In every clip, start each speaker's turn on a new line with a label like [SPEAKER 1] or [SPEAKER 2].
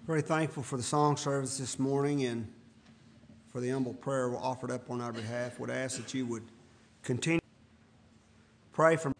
[SPEAKER 1] Very thankful for the song service this morning and for the humble prayer offered up on our behalf. Would ask that you would continue to pray for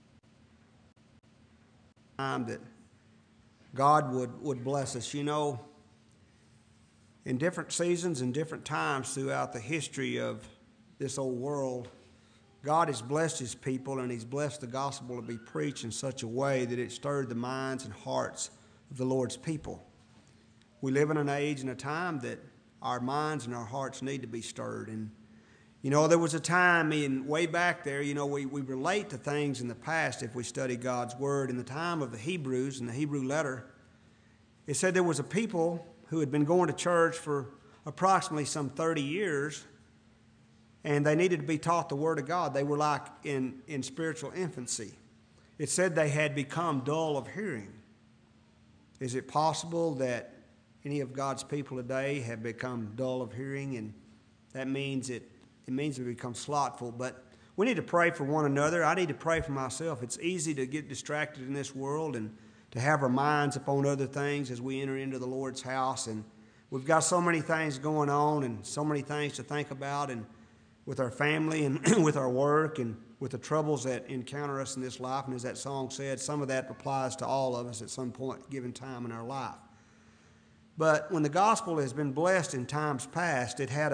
[SPEAKER 1] time that God would bless us. You know, in different seasons and different times throughout the history of this old world, God has blessed His people, and He's blessed the gospel to be preached in such a way that it stirred the minds and hearts of the Lord's people. We live in an age and a time that our minds and our hearts need to be stirred. And, you know, there was a time way back there, you know, we relate to things in the past if we study God's Word. In the time of the Hebrews, in the Hebrew letter, it said there was a people who had been going to church for approximately some 30 years, and they needed to be taught the Word of God. They were like in spiritual infancy. It said they had become dull of hearing. Is it possible that any of God's people today have become dull of hearing? And that means it means we become slothful. But we need to pray for one another. I need to pray for myself. It's easy to get distracted in this world and to have our minds upon other things as we enter into the Lord's house. And we've got so many things going on and so many things to think about, and with our family and with our work and with the troubles that encounter us in this life. And as that song said, some of that applies to all of us at some point given time in our life. But when the gospel has been blessed in times past, it had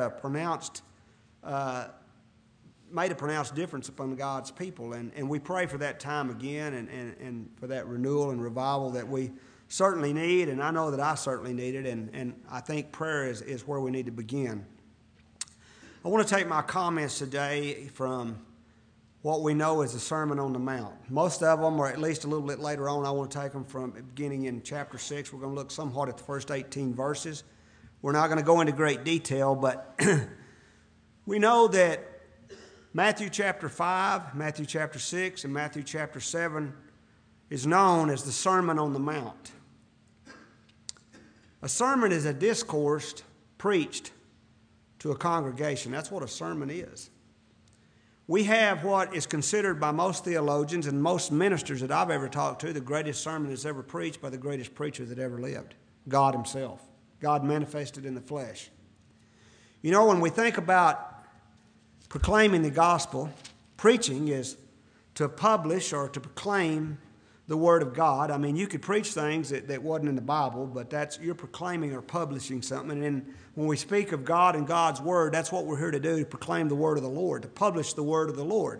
[SPEAKER 1] made a pronounced difference upon God's people. And we pray for that time again and for that renewal and revival that we certainly need. And I know that I certainly need it. And I think prayer is where we need to begin. I want to take my comments today from what we know as the Sermon on the Mount. Most of them, or at least a little bit later on, I want to take them from beginning in chapter 6. We're going to look somewhat at the first 18 verses. We're not going to go into great detail, but we know that Matthew chapter 5, Matthew chapter 6, and Matthew chapter 7 is known as the Sermon on the Mount. A sermon is a discourse preached to a congregation. That's what a sermon is. We have what is considered by most theologians and most ministers that I've ever talked to the greatest sermon that's ever preached by the greatest preacher that ever lived, God Himself. God manifested in the flesh. You know, when we think about proclaiming the gospel, preaching is to publish or to proclaim the Word of God. I mean, you could preach things that wasn't in the Bible, but you're proclaiming or publishing something. And then when we speak of God and God's Word, that's what we're here to do, to proclaim the Word of the Lord, to publish the Word of the Lord.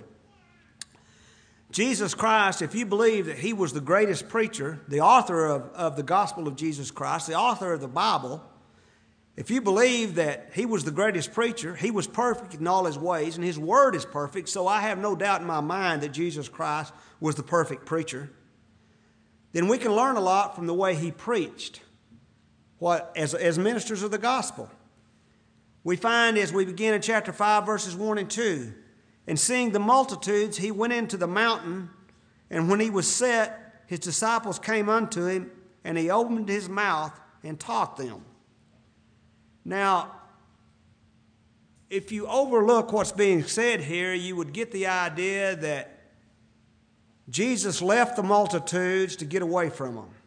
[SPEAKER 1] Jesus Christ, if you believe that He was the greatest preacher, the author of the gospel of Jesus Christ, the author of the Bible, if you believe that He was the greatest preacher, He was perfect in all His ways, and His Word is perfect, so I have no doubt in my mind that Jesus Christ was the perfect preacher, then we can learn a lot from the way He preached as ministers of the gospel. We find as we begin in chapter 5, verses 1 and 2, and seeing the multitudes, He went into the mountain, and when He was set, His disciples came unto Him, and He opened His mouth and taught them. Now, if you overlook what's being said here, you would get the idea that Jesus left the multitudes to get away from them.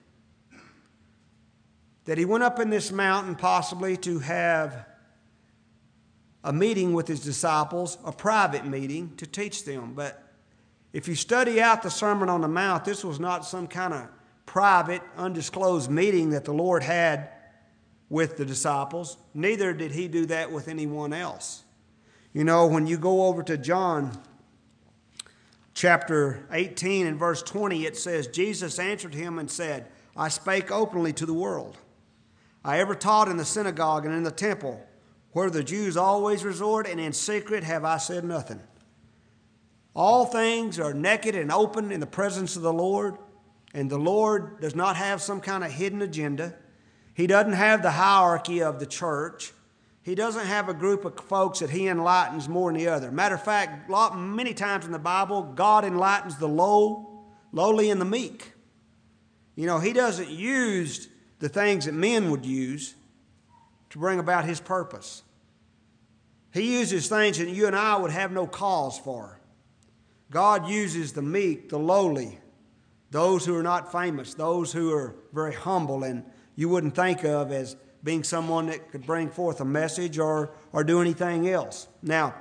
[SPEAKER 1] That He went up in this mountain possibly to have a meeting with His disciples, a private meeting to teach them. But if you study out the Sermon on the Mount, this was not some kind of private, undisclosed meeting that the Lord had with the disciples. Neither did He do that with anyone else. You know, when you go over to John chapter 18 and verse 20, it says, Jesus answered him and said, I spake openly to the world. I ever taught in the synagogue and in the temple, where the Jews always resort, and in secret have I said nothing. All things are naked and open in the presence of the Lord, and the Lord does not have some kind of hidden agenda. He doesn't have the hierarchy of the church. He doesn't have a group of folks that He enlightens more than the other. Matter of fact, many times in the Bible, God enlightens the lowly and the meek. You know, He doesn't use the things that men would use to bring about His purpose. He uses things that you and I would have no cause for. God uses the meek, the lowly, those who are not famous, those who are very humble. And you wouldn't think of as being someone that could bring forth a message or do anything else. Now,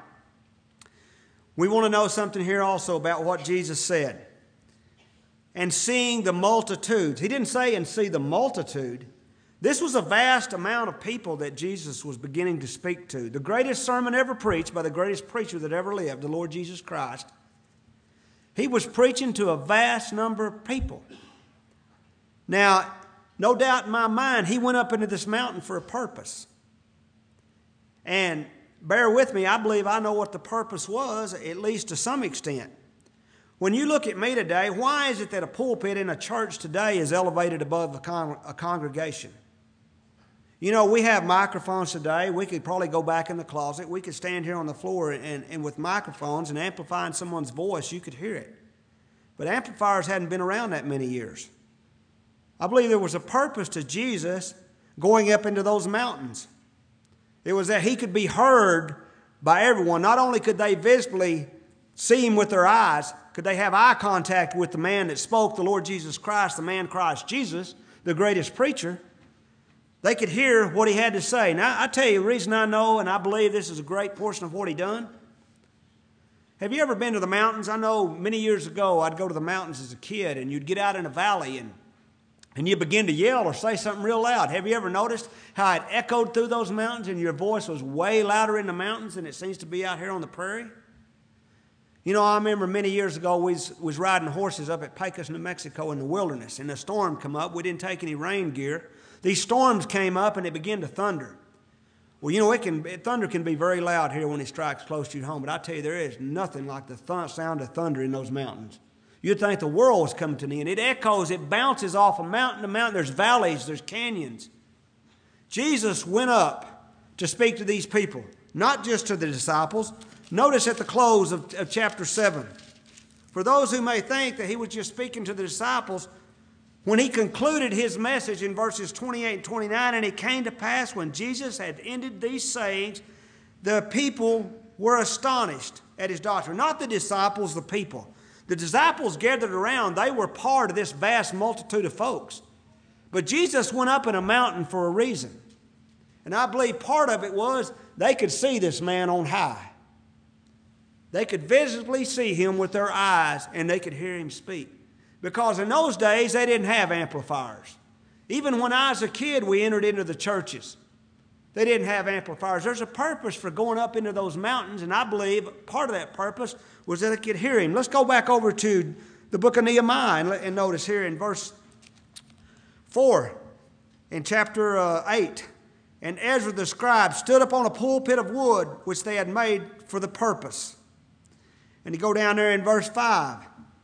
[SPEAKER 1] we want to know something here also about what Jesus said. And seeing the multitudes. He didn't say and see the multitude. This was a vast amount of people that Jesus was beginning to speak to. The greatest sermon ever preached by the greatest preacher that ever lived, the Lord Jesus Christ. He was preaching to a vast number of people. Now, no doubt in my mind, he went up into this mountain for a purpose. And bear with me, I believe I know what the purpose was, at least to some extent. When you look at me today, why is it that a pulpit in a church today is elevated above a congregation? You know, we have microphones today. We could probably go back in the closet. We could stand here on the floor and with microphones and amplifying someone's voice, you could hear it. But amplifiers hadn't been around that many years. I believe there was a purpose to Jesus going up into those mountains. It was that he could be heard by everyone. Not only could they visibly see him with their eyes, could they have eye contact with the man that spoke, the Lord Jesus Christ, the man Christ Jesus, the greatest preacher. They could hear what he had to say. Now, I tell you, the reason I know and I believe this is a great portion of what he done. Have you ever been to the mountains? I know many years ago I'd go to the mountains as a kid, and you'd get out in a valley and you'd begin to yell or say something real loud. Have you ever noticed how it echoed through those mountains and your voice was way louder in the mountains than it seems to be out here on the prairie? You know, I remember many years ago we was riding horses up at Pecos, New Mexico in the wilderness, and a storm come up. We didn't take any rain gear. These storms came up and it began to thunder. Well, you know, thunder can be very loud here when it strikes close to your home, but I tell you, there is nothing like the sound of thunder in those mountains. You'd think the world was coming to an end. It echoes, it bounces off of mountain to mountain. There's valleys, there's canyons. Jesus went up to speak to these people, not just to the disciples. Notice at the close of chapter 7. For those who may think that he was just speaking to the disciples, when he concluded his message in verses 28 and 29, and it came to pass when Jesus had ended these sayings, the people were astonished at his doctrine. Not the disciples, the people. The disciples gathered around. They were part of this vast multitude of folks. But Jesus went up in a mountain for a reason. And I believe part of it was they could see this man on high. They could visibly see him with their eyes, and they could hear him speak. Because in those days, they didn't have amplifiers. Even when I was a kid, we entered into the churches. They didn't have amplifiers. There's a purpose for going up into those mountains, and I believe part of that purpose was that they could hear him. Let's go back over to the book of Nehemiah and notice here in verse 4, in chapter 8. And Ezra the scribe stood upon a pulpit of wood which they had made for the purpose. And you go down there in verse 5.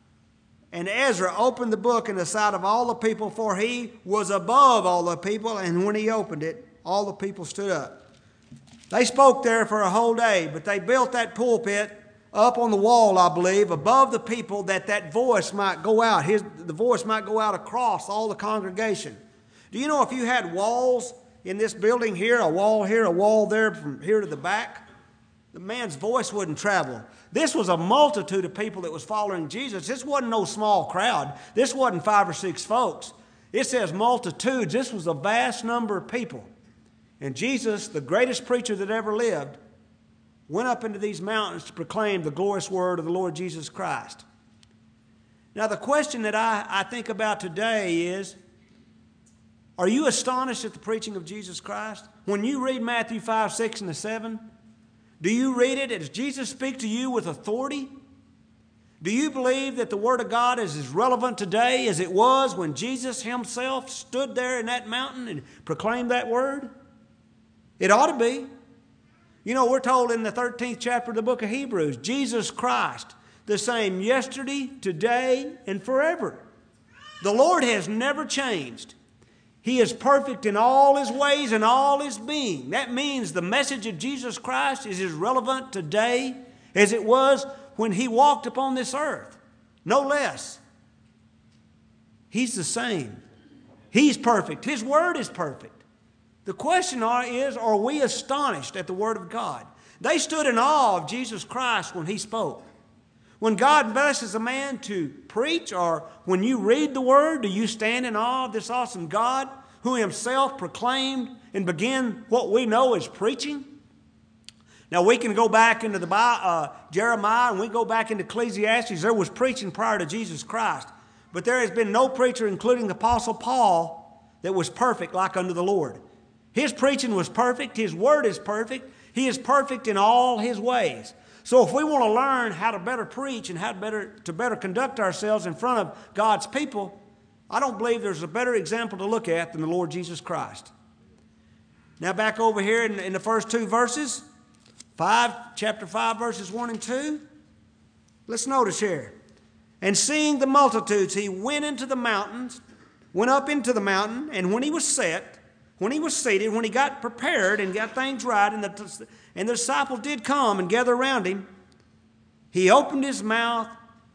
[SPEAKER 1] And Ezra opened the book in the sight of all the people, for he was above all the people. And when he opened it, all the people stood up. They spoke there for a whole day, but they built that pulpit up on the wall, I believe, above the people, that voice might go out. The voice might go out across all the congregation. Do you know if you had walls in this building here, a wall here, a wall there, from here to the back, the man's voice wouldn't travel. This was a multitude of people that was following Jesus. This wasn't no small crowd. This wasn't 5 or 6 folks. It says multitudes. This was a vast number of people. And Jesus, the greatest preacher that ever lived, went up into these mountains to proclaim the glorious word of the Lord Jesus Christ. Now, the question that I think about today is, are you astonished at the preaching of Jesus Christ? When you read Matthew 5, 6, and 7, do you read it? Does Jesus speak to you with authority? Do you believe that the Word of God is as relevant today as it was when Jesus himself stood there in that mountain and proclaimed that Word? It ought to be. You know, we're told in the 13th chapter of the book of Hebrews, Jesus Christ, the same yesterday, today, and forever. The Lord has never changed. He is perfect in all his ways and all his being. That means the message of Jesus Christ is as relevant today as it was when he walked upon this earth. No less. He's the same. He's perfect. His word is perfect. The question is, are we astonished at the word of God? They stood in awe of Jesus Christ when he spoke. When God blesses a man to preach, or when you read the word, do you stand in awe of this awesome God who himself proclaimed and began what we know as preaching? Now, we can go back into the Jeremiah, and we go back into Ecclesiastes. There was preaching prior to Jesus Christ. But there has been no preacher, including the Apostle Paul, that was perfect like unto the Lord. His preaching was perfect. His word is perfect. He is perfect in all his ways. So if we want to learn how to better preach and how to better conduct ourselves in front of God's people, I don't believe there's a better example to look at than the Lord Jesus Christ. Now back over here in the first two verses, chapter 5, verses 1 and 2. Let's notice here. And seeing the multitudes, he went up into the mountain, and when he was seated, when he got prepared and got things right, and the disciples did come and gather around him, he opened his mouth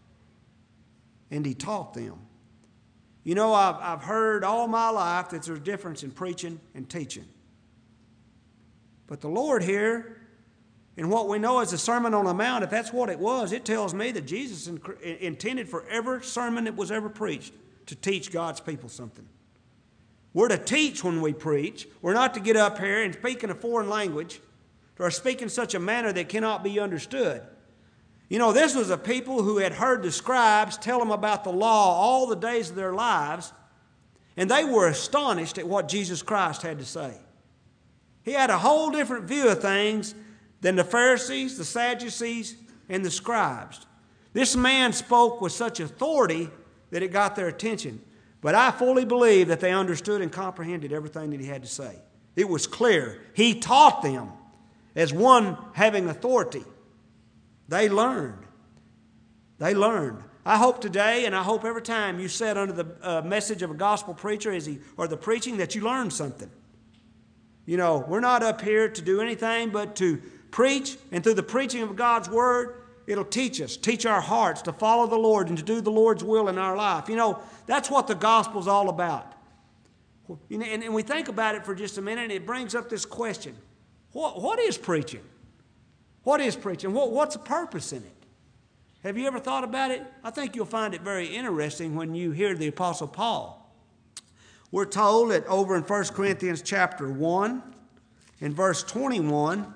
[SPEAKER 1] and he taught them. You know, I've heard all my life that there's a difference in preaching and teaching. But the Lord here, in what we know as the Sermon on the Mount, if that's what it was, it tells me that Jesus intended for every sermon that was ever preached to teach God's people something. We're to teach when we preach. We're not to get up here and speak in a foreign language or speak in such a manner that cannot be understood. You know, this was a people who had heard the scribes tell them about the law all the days of their lives, and they were astonished at what Jesus Christ had to say. He had a whole different view of things than the Pharisees, the Sadducees, and the scribes. This man spoke with such authority that it got their attention. But I fully believe that they understood and comprehended everything that he had to say. It was clear. He taught them as one having authority. They learned. They learned. I hope today, and I hope every time you sit under the message of a gospel preacher or the preaching, that you learn something. You know, we're not up here to do anything but to preach, and through the preaching of God's word, it'll teach us, teach our hearts to follow the Lord and to do the Lord's will in our life. You know, that's what the gospel's all about. And we think about it for just a minute, and it brings up this question. What is preaching? What is preaching? What's the purpose in it? Have you ever thought about it? I think you'll find it very interesting when you hear the Apostle Paul. We're told that over in 1 Corinthians chapter 1, in verse 21,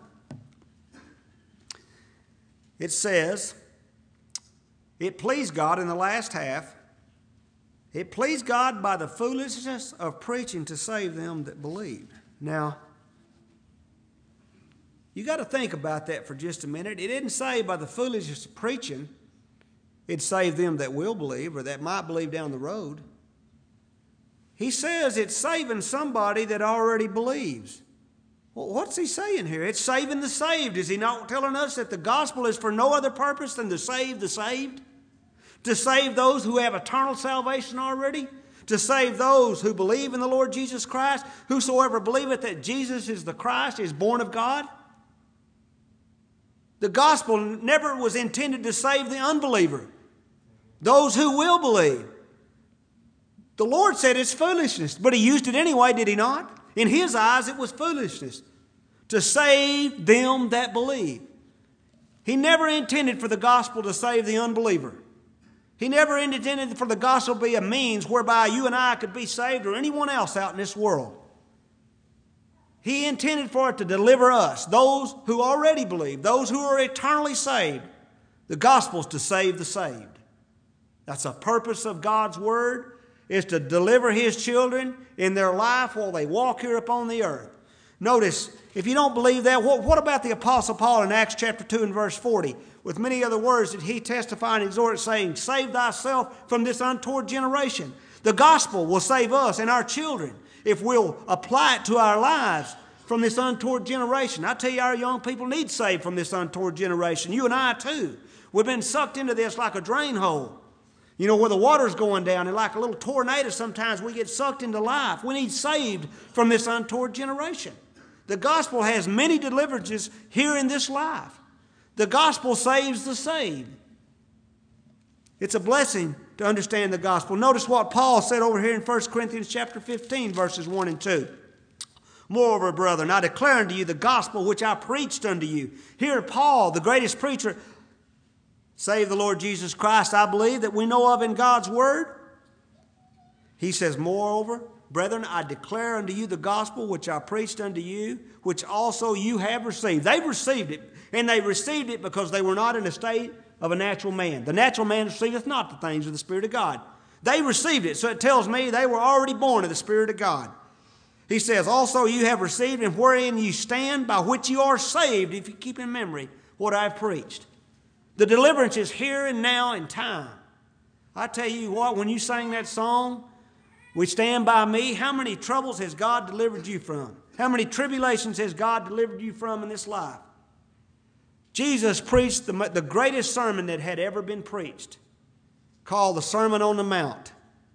[SPEAKER 1] it says, it pleased God in the last half, it pleased God by the foolishness of preaching to save them that believe. Now, you got to think about that for just a minute. It didn't say by the foolishness of preaching, it saved them that will believe or that might believe down the road. He says it's saving somebody that already believes. Well, what's he saying here? It's saving the saved. Is he not telling us that the gospel is for no other purpose than to save the saved? To save those who have eternal salvation already? To save those who believe in the Lord Jesus Christ? Whosoever believeth that Jesus is the Christ is born of God? The gospel never was intended to save the unbeliever, those who will believe. The Lord said it's foolishness, but he used it anyway, did he not? In his eyes, it was foolishness to save them that believe. He never intended for the gospel to save the unbeliever. He never intended for the gospel to be a means whereby you and I could be saved or anyone else out in this world. He intended for it to deliver us, those who already believe, those who are eternally saved. The gospel is to save the saved. That's a purpose of God's word, is to deliver his children in their life while they walk here upon the earth. Notice, if you don't believe that, what about the Apostle Paul in Acts chapter 2 and verse 40? With many other words did he testify and exhort, saying, save thyself from this untoward generation. The gospel will save us and our children if we'll apply it to our lives from this untoward generation. I tell you, our young people need saved from this untoward generation. You and I too. We've been sucked into this like a drain hole. You know, where the water's going down, and like a little tornado, sometimes we get sucked into life. We need saved from this untoward generation. The gospel has many deliverances here in this life. The gospel saves the saved. It's a blessing to understand the gospel. Notice what Paul said over here in 1 Corinthians chapter 15, verses 1 and 2. Moreover, brethren, I declare unto you the gospel which I preached unto you. Here Paul, the greatest preacher, save the Lord Jesus Christ, I believe, that we know of in God's word. He says, moreover, brethren, I declare unto you the gospel which I preached unto you, which also you have received. They've received it, and they received it because they were not in a state of a natural man. The natural man receiveth not the things of the Spirit of God. They received it, so it tells me they were already born of the Spirit of God. He says, also you have received, and wherein you stand, by which you are saved, if you keep in memory what I've preached. The deliverance is here and now in time. I tell you what, when you sang that song, We Stand By Me, how many troubles has God delivered you from? How many tribulations has God delivered you from in this life? Jesus preached the greatest sermon that had ever been preached, called the Sermon on the Mount.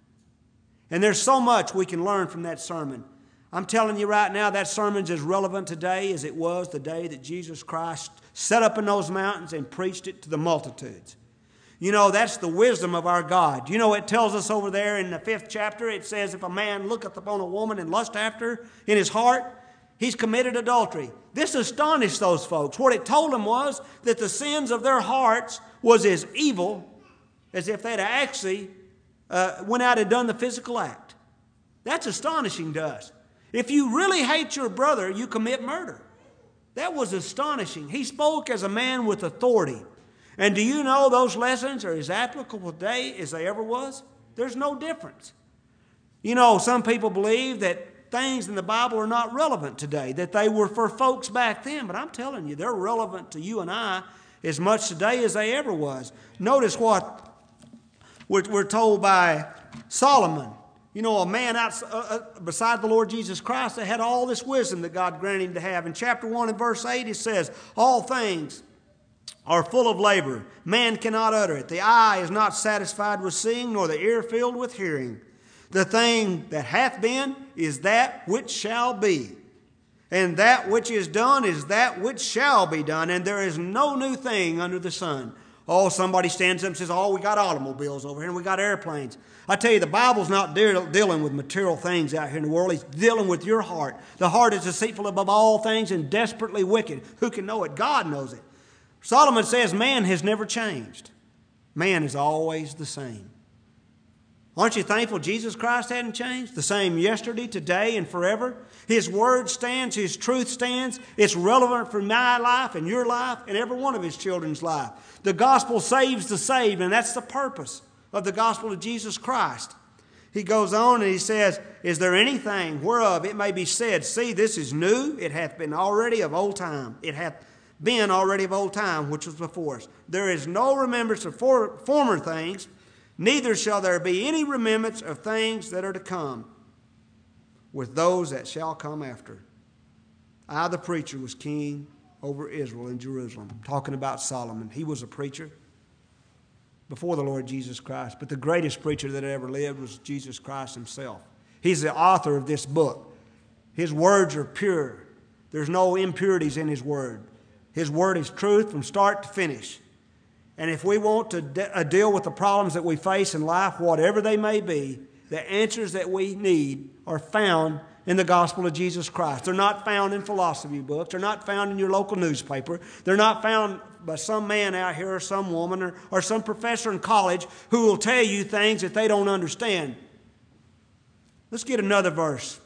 [SPEAKER 1] And there's so much we can learn from that sermon. I'm telling you right now, that sermon's as relevant today as it was the day that Jesus Christ sat up in those mountains and preached it to the multitudes. You know, that's the wisdom of our God. You know, it tells us over there in the 5th chapter, it says, if a man looketh upon a woman and lust after her in his heart, he's committed adultery. This astonished those folks. What it told them was that the sins of their hearts was as evil as if they'd actually went out and done the physical act. That's astonishing to us. If you really hate your brother, you commit murder. That was astonishing. He spoke as a man with authority. And do you know those lessons are as applicable today as they ever was? There's no difference. You know, some people believe that things in the Bible are not relevant today, that they were for folks back then. But I'm telling you, they're relevant to you and I as much today as they ever was. Notice what we're told by Solomon. You know, a man beside the Lord Jesus Christ that had all this wisdom that God granted him to have. In chapter 1 and verse 8 it says, all things are full of labor. Man cannot utter it. The eye is not satisfied with seeing, nor the ear filled with hearing. The thing that hath been is that which shall be. And that which is done is that which shall be done. And there is no new thing under the sun. Oh, somebody stands up and says, oh, we got automobiles over here and we got airplanes. I tell you, the Bible's not dealing with material things out here in the world. It's dealing with your heart. The heart is deceitful above all things and desperately wicked. Who can know it? God knows it. Solomon says man has never changed. Man is always the same. Aren't you thankful Jesus Christ hadn't changed? The same yesterday, today, and forever. His word stands. His truth stands. It's relevant for my life and your life and every one of His children's life. The gospel saves the saved, and that's the purpose of the gospel of Jesus Christ. He goes on and he says, is there anything whereof it may be said, see, this is new, it hath been already of old time. It hath been already of old time, which was before us. There is no remembrance of former things, neither shall there be any remembrance of things that are to come with those that shall come after. I, the preacher, was king over Israel in Jerusalem. I'm talking about Solomon. He was a preacher before the Lord Jesus Christ, but the greatest preacher that ever lived was Jesus Christ Himself. He's the author of this book. His words are pure. There's no impurities in His word. His word is truth from start to finish. And if we want to deal with the problems that we face in life, whatever they may be, the answers that we need are found in the gospel of Jesus Christ. They're not found in philosophy books. They're not found in your local newspaper. They're not found by some man out here or some woman or some professor in college who will tell you things that they don't understand. Let's get another verse.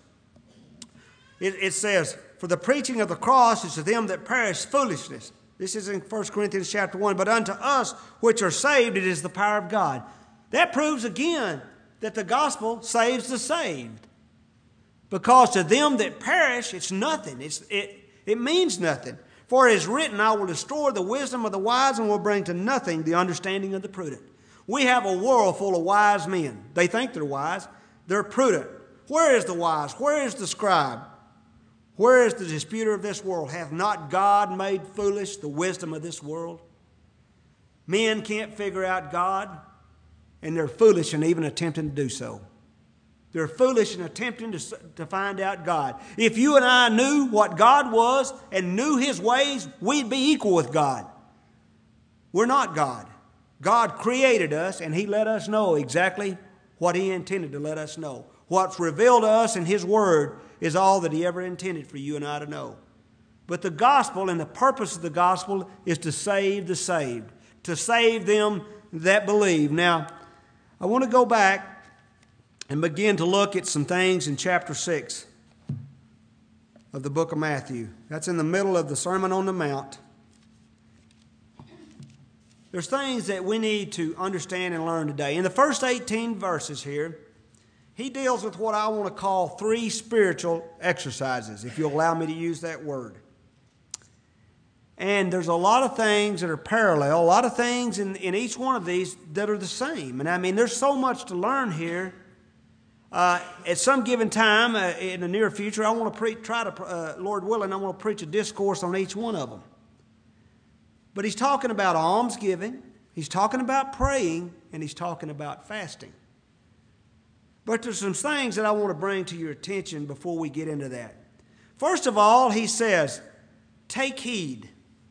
[SPEAKER 1] It says, for the preaching of the cross is to them that perish foolishness. This is in 1 Corinthians chapter 1. But unto us which are saved, it is the power of God. That proves again that the gospel saves the saved. Because to them that perish, it's nothing. It means nothing. For it is written, I will destroy the wisdom of the wise and will bring to nothing the understanding of the prudent. We have a world full of wise men. They think they're wise. They're prudent. Where is the wise? Where is the scribe? Where is the disputer of this world? Hath not God made foolish the wisdom of this world? Men can't figure out God, and they're foolish in even attempting to do so. They're foolish in attempting to find out God. If you and I knew what God was and knew His ways, we'd be equal with God. We're not God. God created us, and He let us know exactly what He intended to let us know. What's revealed to us in His Word is all that He ever intended for you and I to know. But the gospel and the purpose of the gospel is to save the saved, to save them that believe. Now, I want to go back and begin to look at some things in chapter 6 of the book of Matthew. That's in the middle of the Sermon on the Mount. There's things that we need to understand and learn today. In the first 18 verses here, he deals with what I want to call 3 spiritual exercises, if you'll allow me to use that word. And there's a lot of things that are parallel, a lot of things in each one of these that are the same. And I mean, there's so much to learn here. At some given time in the near future, I want to Lord willing, I want to preach a discourse on each one of them. But he's talking about almsgiving, he's talking about praying, and he's talking about fasting. But there's some things that I want to bring to your attention before we get into that. First of all, he says, take heed.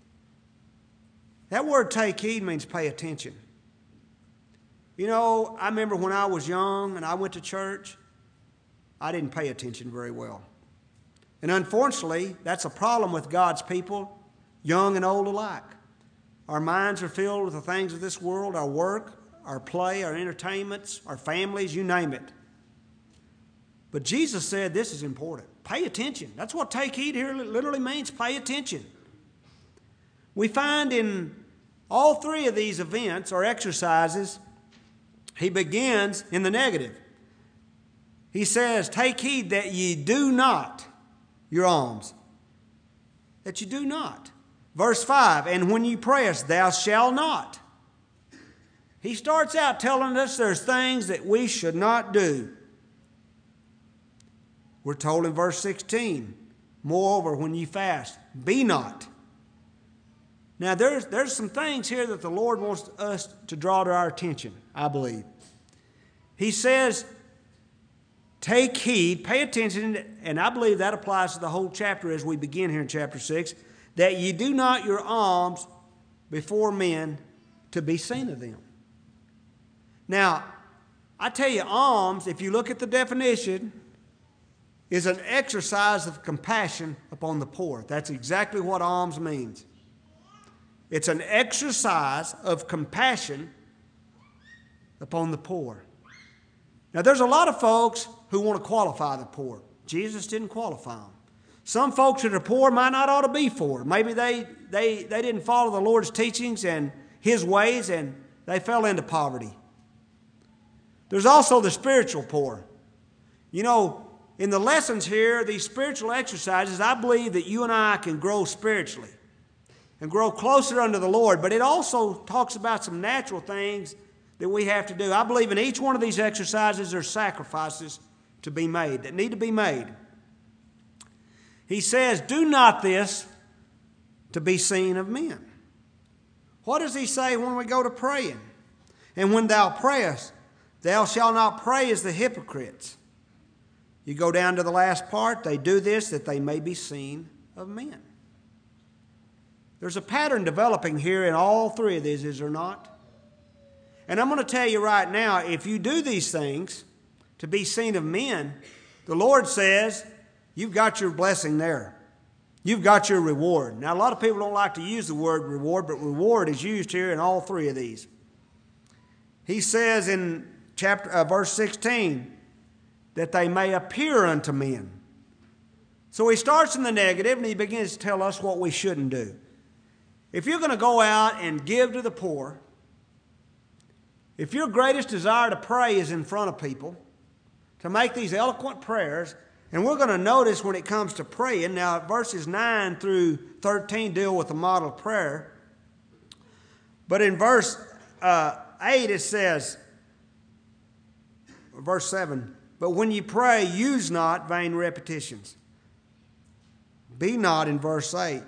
[SPEAKER 1] That word take heed means pay attention. You know, I remember when I was young and I went to church, I didn't pay attention very well. And unfortunately, that's a problem with God's people, young and old alike. Our minds are filled with the things of this world, our work, our play, our entertainments, our families, you name it. But Jesus said this is important. Pay attention. That's what take heed here literally means, pay attention. We find in all 3 of these events or exercises, he begins in the negative. He says, take heed that ye do not your alms. That you do not. Verse 5, and when you prayest, thou shalt not. He starts out telling us there's things that we should not do. We're told in verse 16, moreover, when you fast, be not. Now, there's some things here that the Lord wants us to draw to our attention, I believe. He says, take heed, pay attention, and I believe that applies to the whole chapter as we begin here in chapter 6, that ye do not your alms before men to be seen of them. Now, I tell you, alms, if you look at the definition, is an exercise of compassion upon the poor. That's exactly what alms means. It's an exercise of compassion upon the poor. Now, there's a lot of folks who want to qualify the poor. Jesus didn't qualify them. Some folks that are poor might not ought to be poor. Maybe they didn't follow the Lord's teachings and His ways, and they fell into poverty. There's also the spiritual poor. You know, in the lessons here, these spiritual exercises, I believe that you and I can grow spiritually and grow closer unto the Lord. But it also talks about some natural things that we have to do. I believe in each one of these exercises there's sacrifices to be made, that need to be made. He says, do not this to be seen of men. What does he say when we go to praying? And when thou prayest, thou shalt not pray as the hypocrites. You go down to the last part, they do this that they may be seen of men. There's a pattern developing here in all 3 of these, is there not? And I'm going to tell you right now, if you do these things to be seen of men, the Lord says, you've got your blessing there. You've got your reward. Now, a lot of people don't like to use the word reward, but reward is used here in all 3 of these. He says in verse 16, that they may appear unto men. So he starts in the negative and he begins to tell us what we shouldn't do. If you're going to go out and give to the poor, if your greatest desire to pray is in front of people, to make these eloquent prayers, and we're going to notice when it comes to praying, now verses 9 through 13 deal with the model prayer, but in verse 8 it says, verse 7, but when you pray, use not vain repetitions. Be not, in verse 8,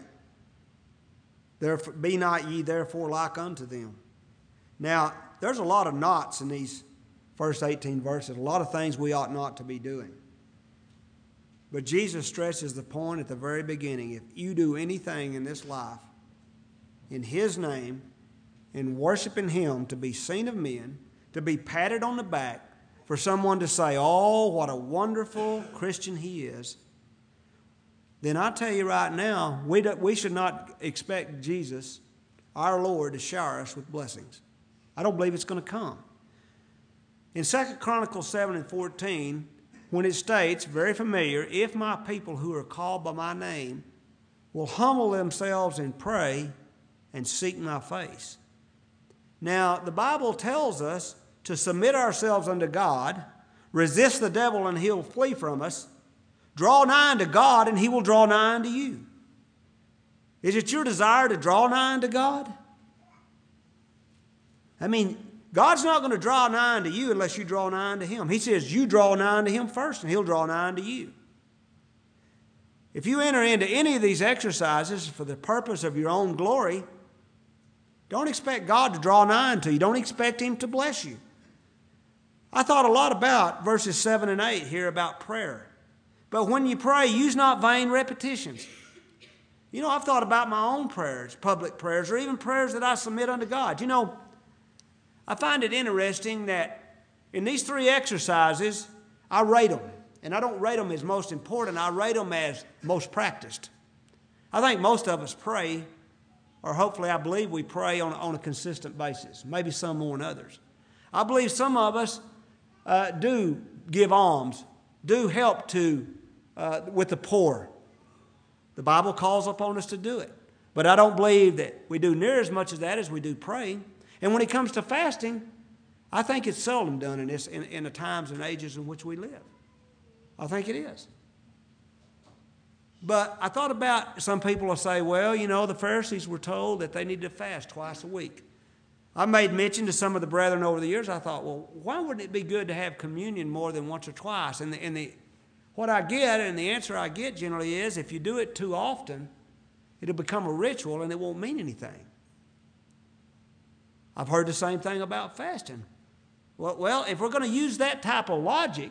[SPEAKER 1] be not ye therefore like unto them. Now, there's a lot of nots in these first 18 verses, a lot of things we ought not to be doing. But Jesus stresses the point at the very beginning. If you do anything in this life in His name, in worshiping Him, to be seen of men, to be patted on the back, for someone to say, oh, what a wonderful Christian he is, then I tell you right now, we should not expect Jesus, our Lord, to shower us with blessings. I don't believe it's going to come. In 2 Chronicles 7:14, when it states, very familiar, if my people who are called by my name will humble themselves and pray and seek my face. Now, the Bible tells us to submit ourselves unto God, resist the devil and he'll flee from us, draw nigh unto God and he will draw nigh unto you. Is it your desire to draw nigh unto God? I mean, God's not going to draw nigh unto you unless you draw nigh unto him. He says you draw nigh unto him first and he'll draw nigh unto you. If you enter into any of these exercises for the purpose of your own glory, don't expect God to draw nigh unto you. Don't expect him to bless you. I thought a lot about verses 7 and 8 here about prayer. But when you pray, use not vain repetitions. You know, I've thought about my own prayers, public prayers, or even prayers that I submit unto God. You know, I find it interesting that in these three exercises, I rate them. And I don't rate them as most important. I rate them as most practiced. I think most of us pray, or hopefully I believe we pray on a consistent basis. Maybe some more than others. I believe some of us do give alms, do help with the poor. The Bible calls upon us to do it. But I don't believe that we do near as much of that as we do praying. And when it comes to fasting, I think it's seldom done in the times and ages in which we live. I think it is. But I thought about, some people will say, well, you know, the Pharisees were told that they needed to fast twice a week. I made mention to some of the brethren over the years. I thought, well, why wouldn't it be good to have communion more than once or twice? What I get, and the answer I get generally is, if you do it too often, it'll become a ritual and it won't mean anything. I've heard the same thing about fasting. Well, if we're going to use that type of logic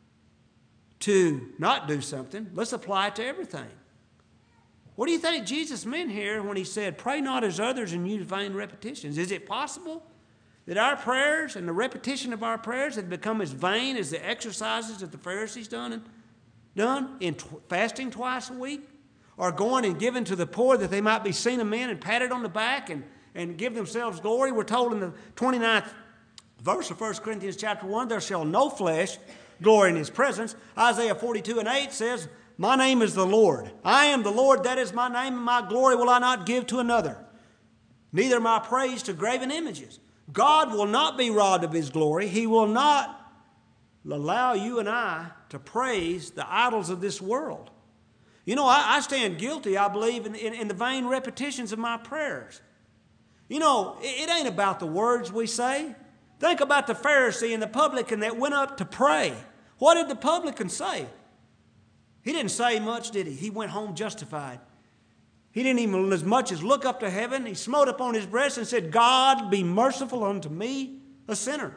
[SPEAKER 1] to not do something, let's apply it to everything. What do you think Jesus meant here when he said, pray not as others and use vain repetitions? Is it possible that our prayers and the repetition of our prayers have become as vain as the exercises that the Pharisees done in fasting twice a week? Or going and giving to the poor that they might be seen of men and patted on the back and give themselves glory? We're told in the 29th verse of 1 Corinthians chapter 1, there shall no flesh glory in his presence. Isaiah 42:8 says, my name is the Lord. I am the Lord, that is my name, and my glory will I not give to another. Neither my praise to graven images. God will not be robbed of his glory. He will not allow you and I to praise the idols of this world. You know, I stand guilty, I believe, in the vain repetitions of my prayers. You know, it ain't about the words we say. Think about the Pharisee and the publican that went up to pray. What did the publican say? He didn't say much, did he? He went home justified. He didn't even as much as look up to heaven. He smote upon his breast and said, God, be merciful unto me, a sinner.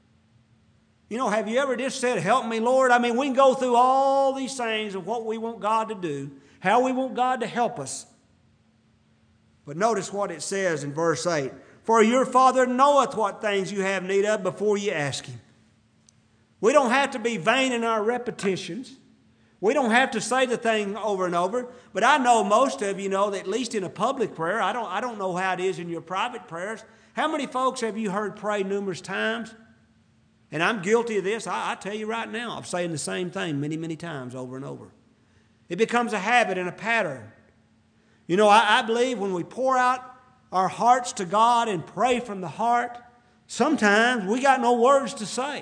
[SPEAKER 1] You know, have you ever just said, help me, Lord? I mean, we can go through all these things of what we want God to do, how we want God to help us. But notice what it says in verse 8. For your Father knoweth what things you have need of before you ask him. We don't have to be vain in our repetitions. We don't have to say the thing over and over. But I know most of you know that at least in a public prayer, I don't know how it is in your private prayers. How many folks have you heard pray numerous times? And I'm guilty of this. I tell you right now, I'm saying the same thing many, many times over and over. It becomes a habit and a pattern. You know, I believe when we pour out our hearts to God and pray from the heart, sometimes we got no words to say.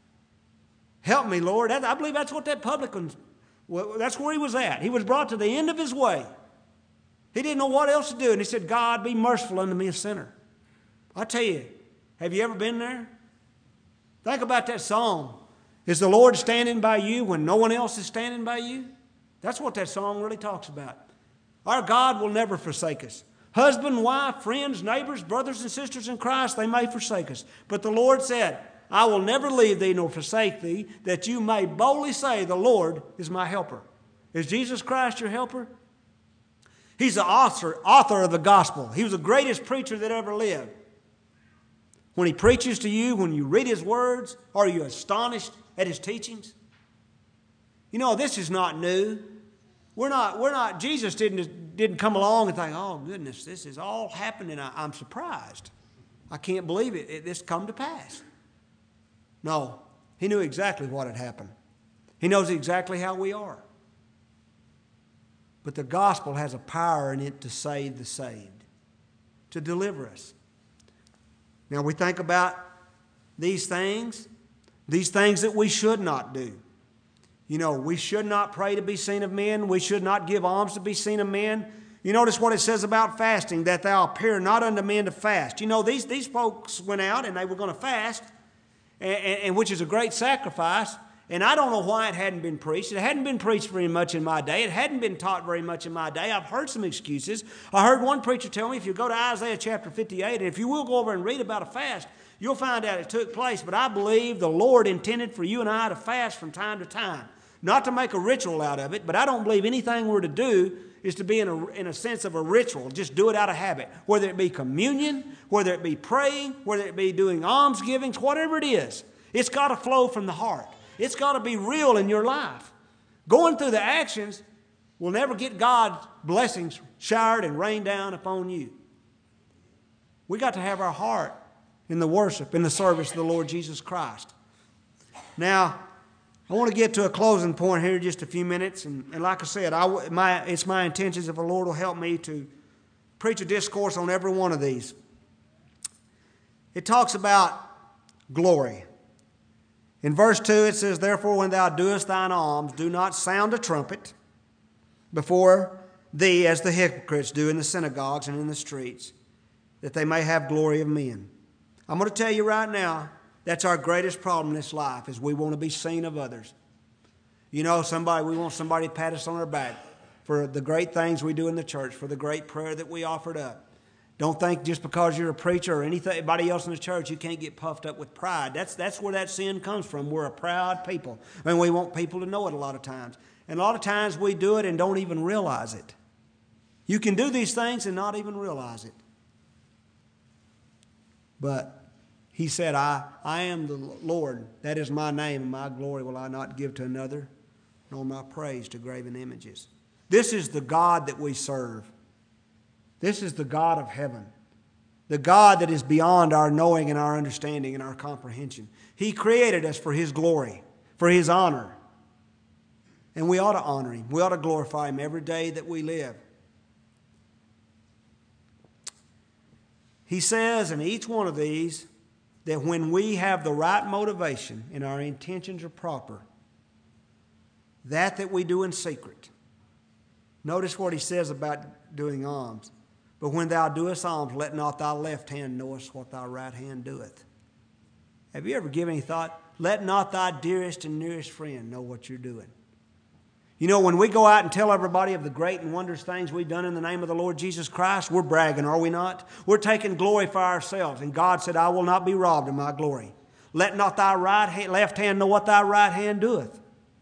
[SPEAKER 1] Help me, Lord. I believe that's what that publican, that's where he was at. He was brought to the end of his way. He didn't know what else to do. And he said, God, be merciful unto me, a sinner. I tell you, have you ever been there? Think about that song. Is the Lord standing by you when no one else is standing by you? That's what that song really talks about. Our God will never forsake us. Husband, wife, friends, neighbors, brothers and sisters in Christ, they may forsake us. But the Lord said, I will never leave thee nor forsake thee, that you may boldly say, the Lord is my helper. Is Jesus Christ your helper? He's the author of the gospel. He was the greatest preacher that ever lived. When he preaches to you, when you read his words, are you astonished at his teachings? You know, this is not new. We're not, Jesus didn't come along and think, oh goodness, this is all happening. I'm surprised. I can't believe it. This come to pass. No, He knew exactly what had happened. He knows exactly how we are. But the gospel has a power in it to save the saved, to deliver us. Now we think about these things that we should not do. You know, we should not pray to be seen of men. We should not give alms to be seen of men. You notice what it says about fasting, that thou appear not unto men to fast. You know, these folks went out and they were going to fast, and which is a great sacrifice. And I don't know why it hadn't been preached. It hadn't been preached very much in my day. It hadn't been taught very much in my day. I've heard some excuses. I heard one preacher tell me, if you go to Isaiah chapter 58, and if you will go over and read about a fast, you'll find out it took place. But I believe the Lord intended for you and I to fast from time to time. Not to make a ritual out of it, but I don't believe anything we're to do is to be in a sense of a ritual. Just do it out of habit. Whether it be communion, whether it be praying, whether it be doing almsgivings, whatever it is, it's got to flow from the heart. It's got to be real in your life. Going through the actions will never get God's blessings showered and rained down upon you. We got to have our heart in the worship, in the service of the Lord Jesus Christ. Now, I want to get to a closing point here in just a few minutes. And like I said, it's my intentions, if the Lord will help me, to preach a discourse on every one of these. It talks about glory. In verse 2 it says, Therefore when thou doest thine alms, do not sound a trumpet before thee, as the hypocrites do in the synagogues and in the streets, that they may have glory of men. I'm going to tell you right now, that's our greatest problem in this life, is we want to be seen of others. You know, we want somebody to pat us on our back for the great things we do in the church, for the great prayer that we offered up. Don't think just because you're a preacher or anybody else in the church, you can't get puffed up with pride. That's where that sin comes from. We're a proud people, and we want people to know it a lot of times. And a lot of times we do it and don't even realize it. You can do these things and not even realize it. But He said, I am the Lord, that is my name, and my glory will I not give to another, nor my praise to graven images. This is the God that we serve. This is the God of heaven, the God that is beyond our knowing and our understanding and our comprehension. He created us for His glory, for His honor. And we ought to honor Him. We ought to glorify Him every day that we live. He says in each one of these that when we have the right motivation and our intentions are proper, that we do in secret. Notice what He says about doing alms. But when thou doest alms, let not thy left hand knowest what thy right hand doeth. Have you ever given any thought? Let not thy dearest and nearest friend know what you're doing. You know, when we go out and tell everybody of the great and wondrous things we've done in the name of the Lord Jesus Christ, we're bragging, are we not? We're taking glory for ourselves. And God said, I will not be robbed of my glory. Let not thy left hand know what thy right hand doeth.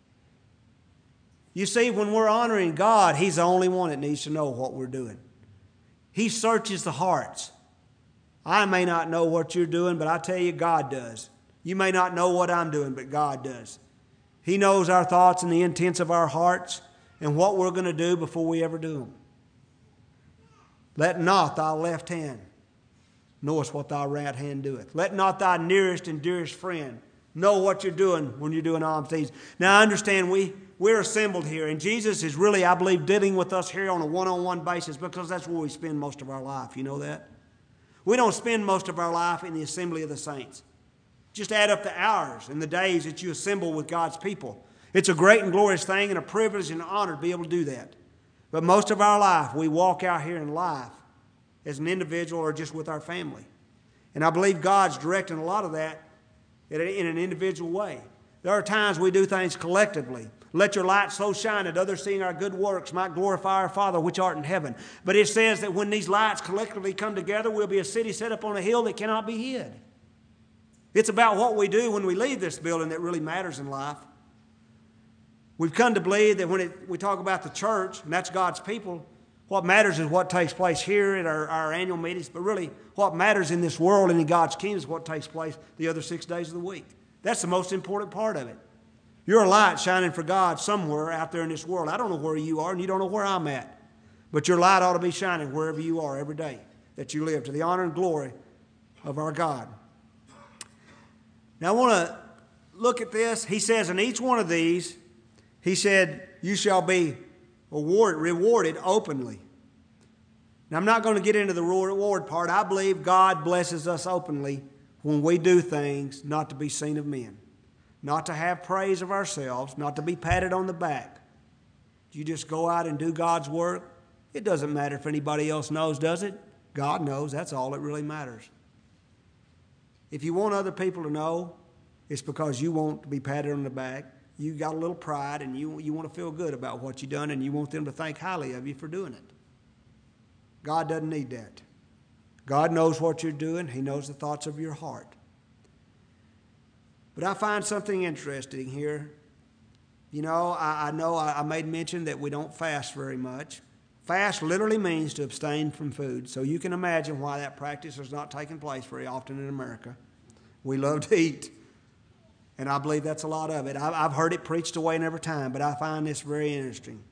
[SPEAKER 1] You see, when we're honoring God, He's the only one that needs to know what we're doing. He searches the hearts. I may not know what you're doing, but I tell you, God does. You may not know what I'm doing, but God does. He knows our thoughts and the intents of our hearts and what we're going to do before we ever do them. Let not thy left hand knowest what thy right hand doeth. Let not thy nearest and dearest friend know what you're doing when you're doing alms deeds. Now, I understand we're assembled here, and Jesus is really, I believe, dealing with us here on a one-on-one basis because that's where we spend most of our life. You know that? We don't spend most of our life in the assembly of the saints. Just add up the hours and the days that you assemble with God's people. It's a great and glorious thing and a privilege and an honor to be able to do that. But most of our life, we walk out here in life as an individual or just with our family. And I believe God's directing a lot of that in an individual way. There are times we do things collectively. Let your light so shine that others seeing our good works might glorify our Father which art in heaven. But it says that when these lights collectively come together, we'll be a city set up on a hill that cannot be hid. It's about what we do when we leave this building that really matters in life. We've come to believe that when we talk about the church, and that's God's people, what matters is what takes place here at our annual meetings, but really what matters in this world and in God's kingdom is what takes place the other 6 days of the week. That's the most important part of it. You're a light shining for God somewhere out there in this world. I don't know where you are, and you don't know where I'm at. But your light ought to be shining wherever you are every day that you live, to the honor and glory of our God. Now, I want to look at this. He says in each one of these, he said, you shall be rewarded openly. Now, I'm not going to get into the reward part. I believe God blesses us openly when we do things not to be seen of men, not to have praise of ourselves, not to be patted on the back. You just go out and do God's work. It doesn't matter if anybody else knows, does it? God knows. That's all that really matters. If you want other people to know, it's because you want to be patted on the back. You got a little pride and you want to feel good about what you've done and you want them to think highly of you for doing it. God doesn't need that. God knows what you're doing. He knows the thoughts of your heart. But I find something interesting here. You know I made mention that we don't fast very much. Fast literally means to abstain from food. So you can imagine why that practice is not taking place very often in America. We love to eat. And I believe that's a lot of it. I've heard it preached away in every time, but I find this very interesting.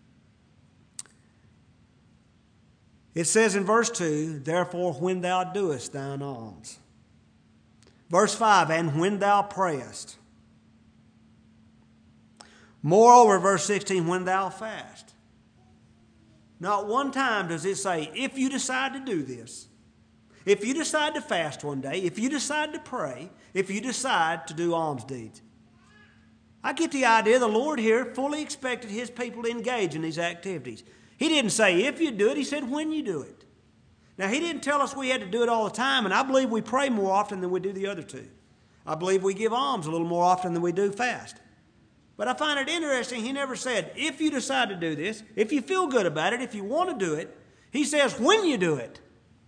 [SPEAKER 1] It says in verse 2, therefore when thou doest thine alms. Verse 5, and when thou prayest. Moreover, verse 16, when thou fast. Not one time does it say, if you decide to do this, if you decide to fast one day, if you decide to pray, if you decide to do alms deeds. I get the idea the Lord here fully expected His people to engage in these activities. He didn't say if you do it, He said when you do it. Now, He didn't tell us we had to do it all the time, and I believe we pray more often than we do the other two. I believe we give alms a little more often than we do fast. But I find it interesting, He never said, if you decide to do this, if you feel good about it, if you want to do it. He says when you do it.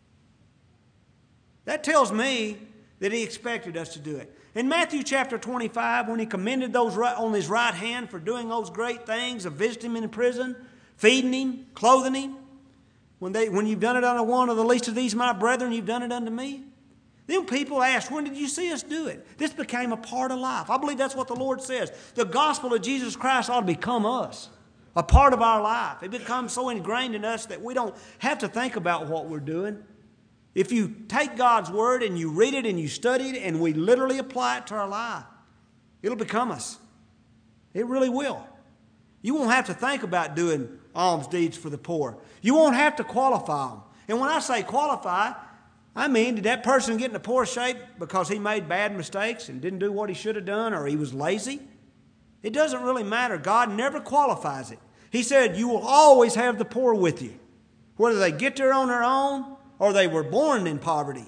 [SPEAKER 1] That tells me that He expected us to do it. In Matthew chapter 25, when He commended those on His right hand for doing those great things of visiting Him in prison, feeding Him, clothing Him, when you've done it unto one of the least of these my brethren, you've done it unto me. Then people asked, when did you see us do it? This became a part of life. I believe that's what the Lord says. The gospel of Jesus Christ ought to become us, a part of our life. It becomes so ingrained in us that we don't have to think about what we're doing. If you take God's word and you read it and you study it and we literally apply it to our life, it'll become us. It really will. You won't have to think about doing alms deeds for the poor. You won't have to qualify them. And when I say qualify, I mean, did that person get in a poor shape because he made bad mistakes and didn't do what he should have done, or he was lazy? It doesn't really matter. God never qualifies it. He said, you will always have the poor with you, whether they get there on their own or they were born in poverty.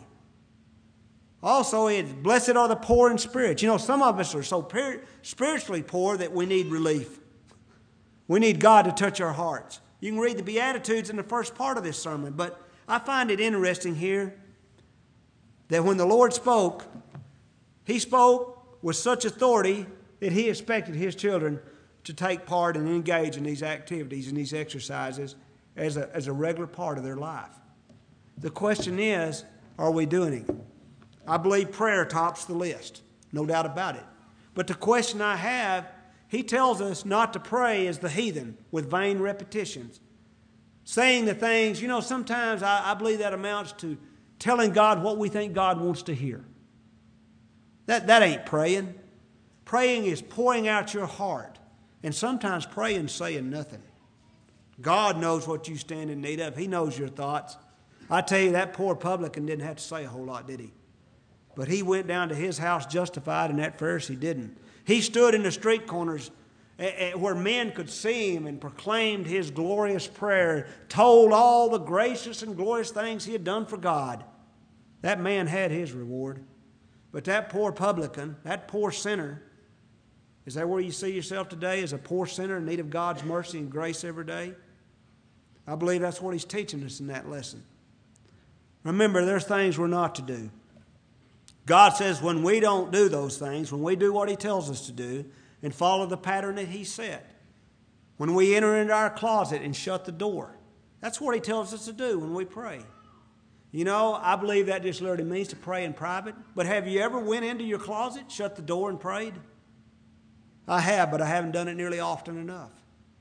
[SPEAKER 1] Also, it's blessed are the poor in spirit. You know, some of us are so spiritually poor that we need relief. We need God to touch our hearts. You can read the Beatitudes in the first part of this sermon, but I find it interesting here that when the Lord spoke, He spoke with such authority that He expected His children to take part and engage in these activities and these exercises as a regular part of their life. The question is, are we doing it? I believe prayer tops the list, no doubt about it. But the question I have, He tells us not to pray as the heathen with vain repetitions. Saying the things, you know, sometimes I believe that amounts to telling God what we think God wants to hear. That ain't praying. Praying is pouring out your heart. And sometimes praying saying nothing. God knows what you stand in need of. He knows your thoughts. I tell you, that poor publican didn't have to say a whole lot, did he? But he went down to his house justified, and that Pharisee didn't. He stood in the street corners where men could see him and proclaimed his glorious prayer, told all the gracious and glorious things he had done for God. That man had his reward. But that poor publican, that poor sinner, is that where you see yourself today, as a poor sinner in need of God's mercy and grace every day? I believe that's what He's teaching us in that lesson. Remember, there's things we're not to do. God says when we don't do those things, when we do what He tells us to do and follow the pattern that He set, when we enter into our closet and shut the door, that's what He tells us to do when we pray. You know, I believe that just literally means to pray in private. But have you ever went into your closet, shut the door, and prayed? I have, but I haven't done it nearly often enough.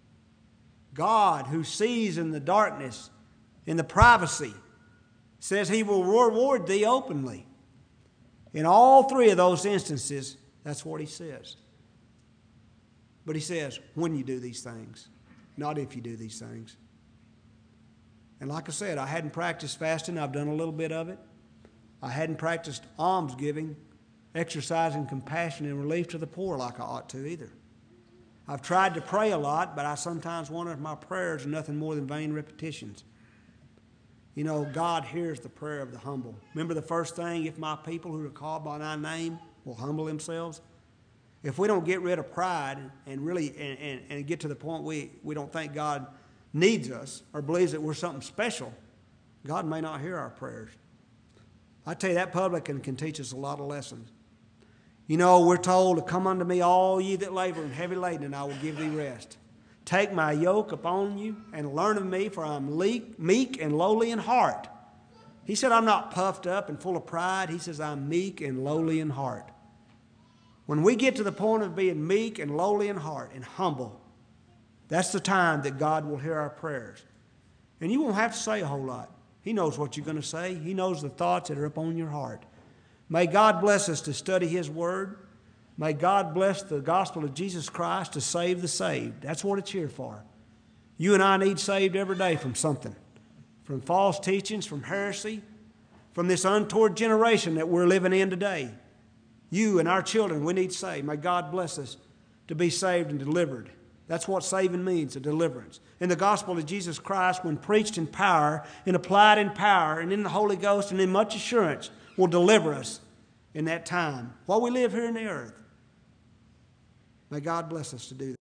[SPEAKER 1] God, who sees in the darkness, in the privacy, says He will reward thee openly. In all three of those instances, That's what he says. But he says, when you do these things, not if you do these things. And like I said, I hadn't practiced fasting. I've done a little bit of it. I hadn't practiced almsgiving, exercising compassion and relief to the poor like I ought to either. I've tried to pray a lot, but I sometimes wonder if my prayers are nothing more than vain repetitions. You know, God hears the prayer of the humble. Remember the first thing, if my people who are called by thy name will humble themselves? If we don't get rid of pride and really and get to the point we don't think God needs us or believes that we're something special, God may not hear our prayers. I tell you, that publican can teach us a lot of lessons. You know, we're told to come unto me, all ye that labor and heavy laden, and I will give thee rest. Take my yoke upon you and learn of me, for I am meek and lowly in heart. He said, I'm not puffed up and full of pride. He says, I'm meek and lowly in heart. When we get to the point of being meek and lowly in heart and humble, that's the time that God will hear our prayers. And you won't have to say a whole lot. He knows what you're going to say. He knows the thoughts that are upon your heart. May God bless us to study His Word. May God bless the gospel of Jesus Christ to save the saved. That's what it's here for. You and I need saved every day from something. From false teachings, from heresy, from this untoward generation that we're living in today. You and our children, we need saved. May God bless us to be saved and delivered. That's what saving means, a deliverance. And the gospel of Jesus Christ, when preached in power and applied in power and in the Holy Ghost and in much assurance, will deliver us in that time while we live here on the earth. May God bless us to do that.